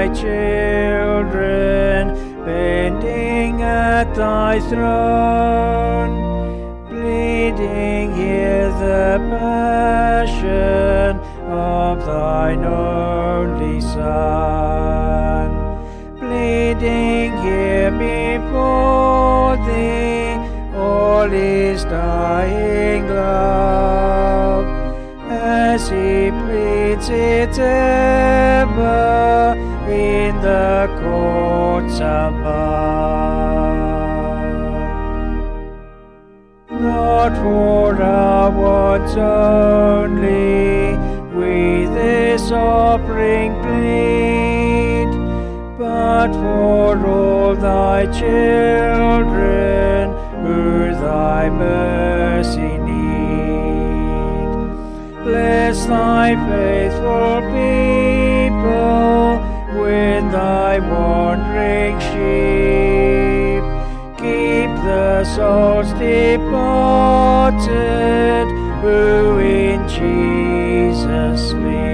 thy children, bending at thy throne. Pleading, hear the passion of thine only Son. Pleading, here before thee all his dying love, as he pleads it ever in the courts above. Not for our wants only we this offering plead, but for all thy children who thy mercy need. Bless thy faithful people with thy wandering sheep. Keep the souls departed who in Jesus sleep.